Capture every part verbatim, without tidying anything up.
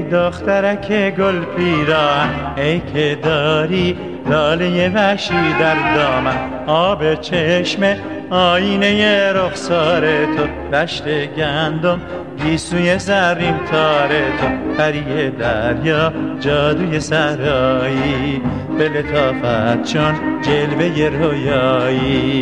دخترک گل پیراهن، ای که داری لاله وحشی در دامن، آب چشم آینه رخسار تو، دشت گندم گیسوی زرین تار تو، پری دریا جادوی صحرایی، به لطافت چون جلوه رویایی.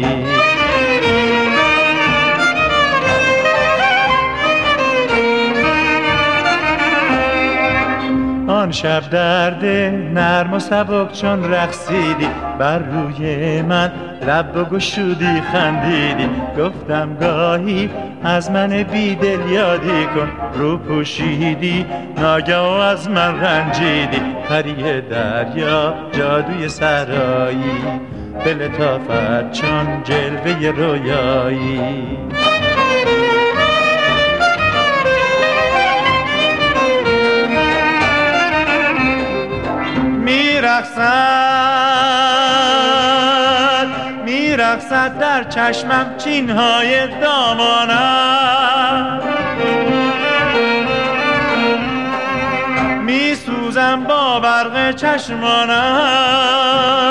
آن شب درد نرم و سبک چون رقصیدی، بر روی من لب گشودی خندیدی، گفتم گاهی از من بیدل یادی کن، رو پوشیدی ناگاه از من رنجیدی، پری دریا جادوی صحرایی، به لطافت چون جلوه رویایی. میرقصد میرقصد در چشمم چینهای دامانم، میسوزم با برق چشمانم،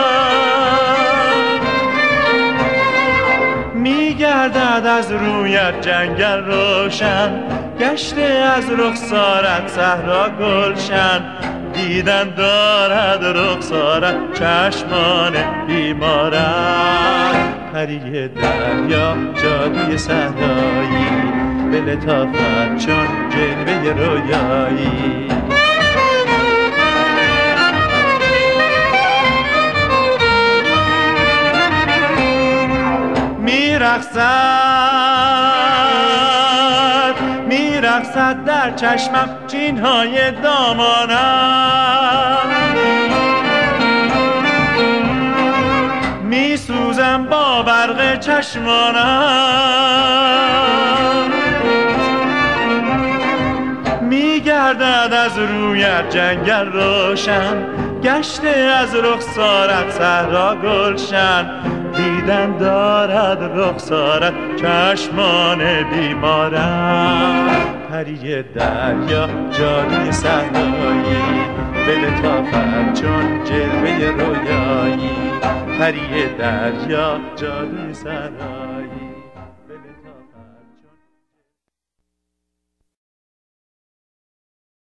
میگردد از رویت جنگل روشن، گشته از رخسارت صحرا گلشن، دیدن دارد رخسارت چشمان بیمارم، پری دریا جادوی صحرایی، به لطافت چون جلوه رویایی. میرقصد میرقصد در چشمم چینهای دامانم، میسوزم با برق چشمانم، میگردد از رویت جنگل روشن، گشته از رخسارت صحرا گلشن، دیدن دارد رخسارت چشمان بیمارم، پری دریا جادوی صحرایی، به لطافت چون جلوه رویایی، پری دریا جادوی صحرایی.